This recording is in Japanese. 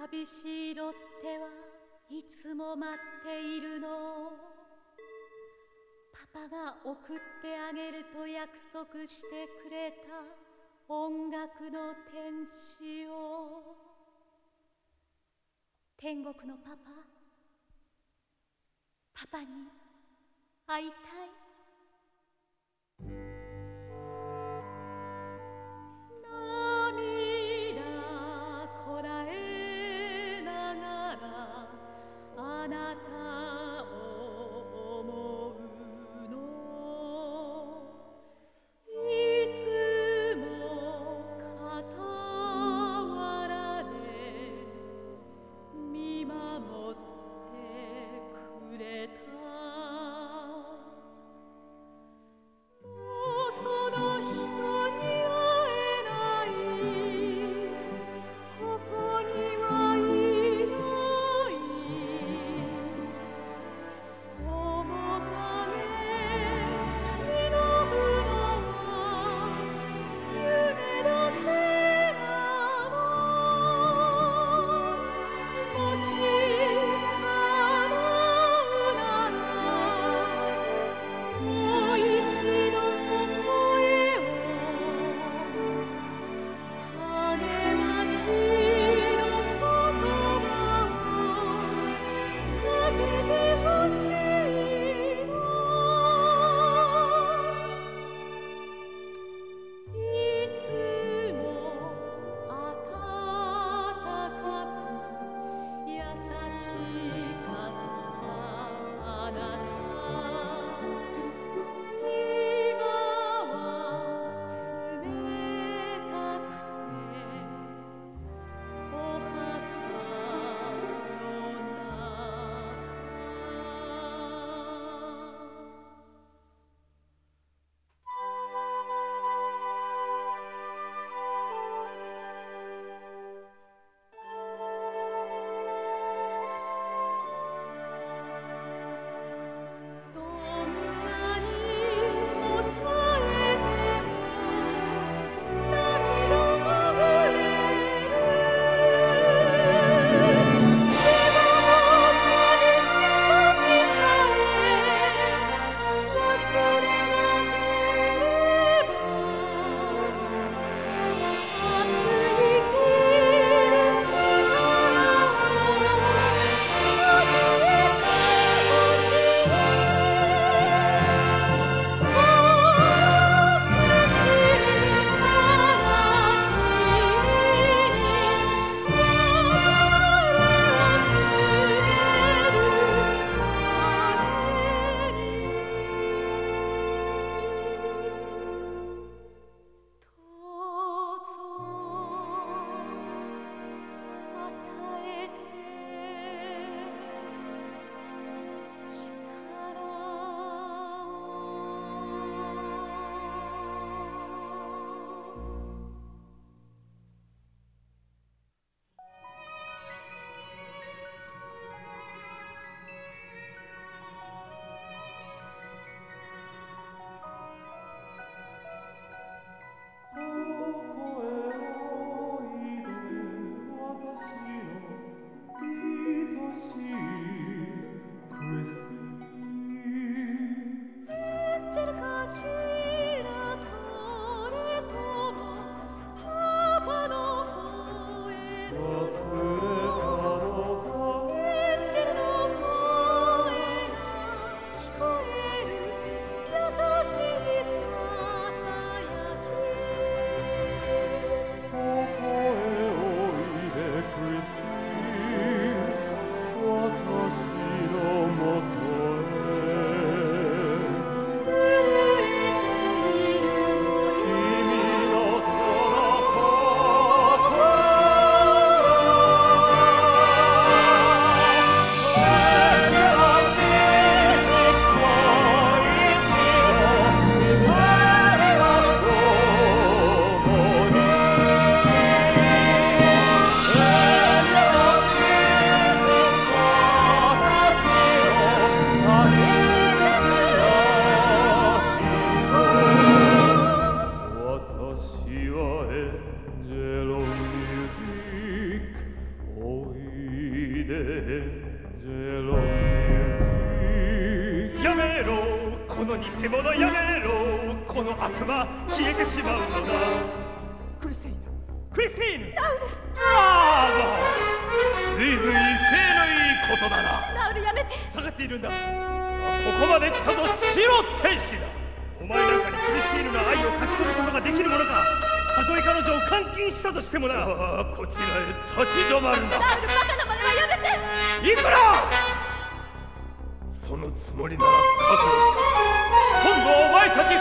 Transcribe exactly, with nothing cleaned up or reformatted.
寂しいロッテはいつも待っているの。パパが送ってあげると約束してくれた音楽の天使を。天国のパパ、パパに会いたい。 Angelo music, oh やめろこの偽物やめろこの悪魔消えてしまうのだクリスティーヌクリスティーヌラウルああ随分威勢のいいことだなラウルやめて下がっているんだここまで来たぞ白天使だお前なんかにクリスティーヌの愛を勝ち取ることができるものかたとえ彼女を監禁したとしてもなさあこちらへ立ち止まるなラウルバカなまねはやめていくらそのつもりなら覚悟しろ今度はお前たち